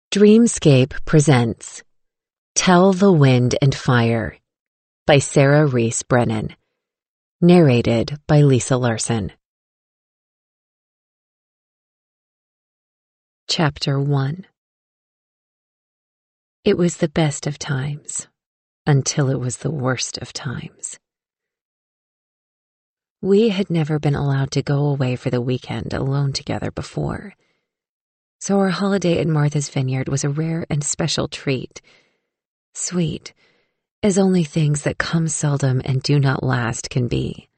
Dreamscape presents Tell the Wind and Fire by Sarah Rees Brennan. Narrated by Lisa Larson. Chapter 1. It was the best of times, until it was the worst of times. We had never been allowed to go away for the weekend alone together before. So our holiday at Martha's Vineyard was a rare and special treat. Sweet, as only things that come seldom and do not last can be.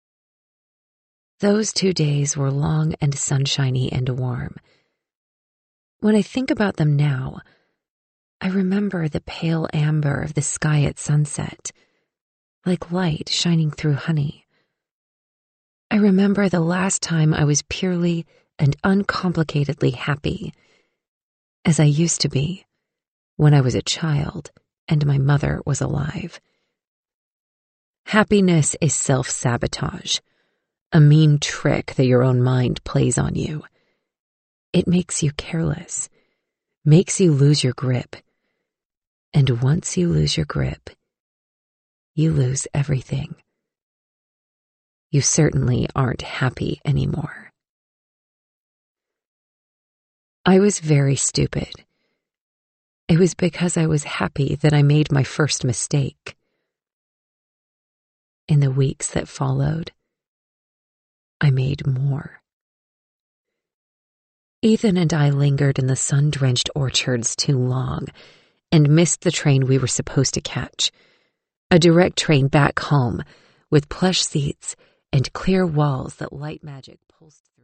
Those 2 days were long and sunshiny and warm. When I think about them now, I remember the pale amber of the sky at sunset, like light shining through honey. I remember the last time I was purely and uncomplicatedly happy, as I used to be when I was a child and my mother was alive. Happiness is self-sabotage, a mean trick that your own mind plays on you. It makes you careless, makes you lose your grip, and once you lose your grip, you lose everything. You certainly aren't happy anymore. I was very stupid. It was because I was happy that I made my first mistake. In the weeks that followed, I made more. Ethan and I lingered in the sun-drenched orchards too long and missed the train we were supposed to catch, a direct train back home with plush seats and clear walls that light magic pulsed